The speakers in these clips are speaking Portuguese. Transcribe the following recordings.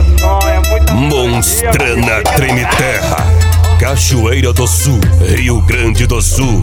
Monstrana Treme Terra, Cachoeira do Sul, Rio Grande do Sul.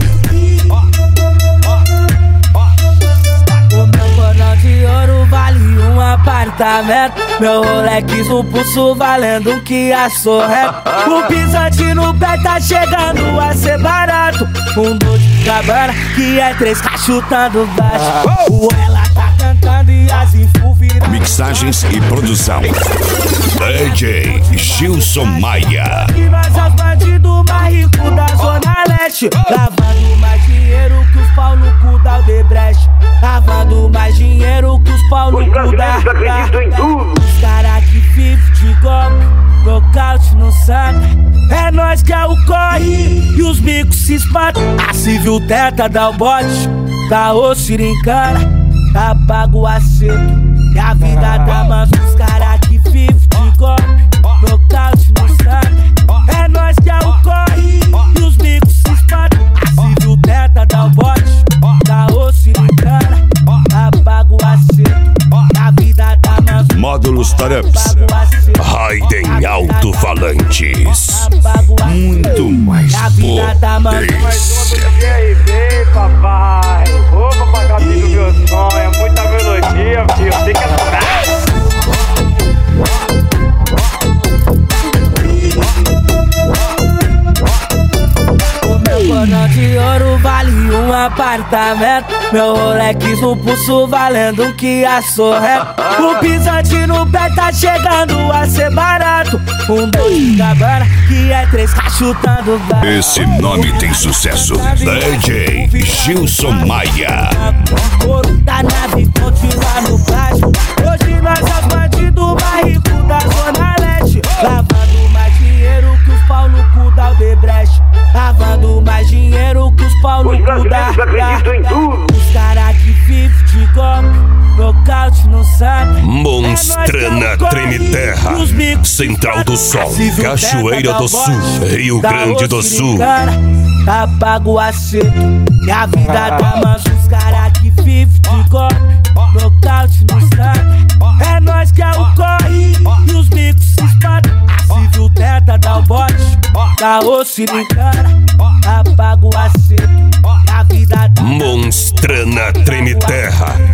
O meu cordão de ouro vale um apartamento. Meu Rolex no pulso valendo um Kia Sorrento. O pisante no pé tá chegando a ser barato. Um Dolce & Gabbana que é 3K chutando baixo. O ela tá cantando e as info viram. Mixagens e produção DJ Gilson Maia. E nós é os bandidos mais ricos da Zona Leste, lavando mais dinheiro que os pau no cu da Aldebrecht. Lavando mais dinheiro que os pau no cu da Os cara que vive de golpe, nocaute no sangue. É nós que é o corre e os bicos se espantam. A civil tenta dar o bote, tá o sirincana, apaga o acerto e a vida tá mansa. Os cara que vive de golpe, nocaute no sangue. É nós que é o corre e os bicos se espantam. A civil tenta dar o bote, tá o sirincana, apaga o acerto e a vida tá mansa. Módulos Tarups, Raiden Alto-Falantes, muito mais potência. E aí, vem, papai. Ô, papagaio do meu sonho, é muita melodia, filho. Tem que aturar. Cordão de ouro vale um apartamento. Meu Rolex no pulso valendo um Kia Sorrento. O pisante no pé tá chegando a ser barato. Um Dolce & Gabbana que é 3K chutando baixo. Esse nome tem sucesso. DJ Gilson Maia. Ouro da nave continua no baixo. Hoje nós é os bandidos mais ricos da Zona Leste, lavando mais dinheiro que os pau no cu da Aldebrecht. Lavando mais dinheiro que os pau no cu da Os cara que vive de golpe, nocaute no sangue. Monstrana Treme Terra, Central do Sol, Cachoeira do Sul, Rio Grande do Sul. Apaga o acerto e a vida tá mansa. Os cara que vive de golpe, nocaute no sangue. É nós que é o corre e os bicos se espantam. A civil tenta dar o bote, tá o sirincana, apaga o acerto e a vida tá Monstrana Treme Terra,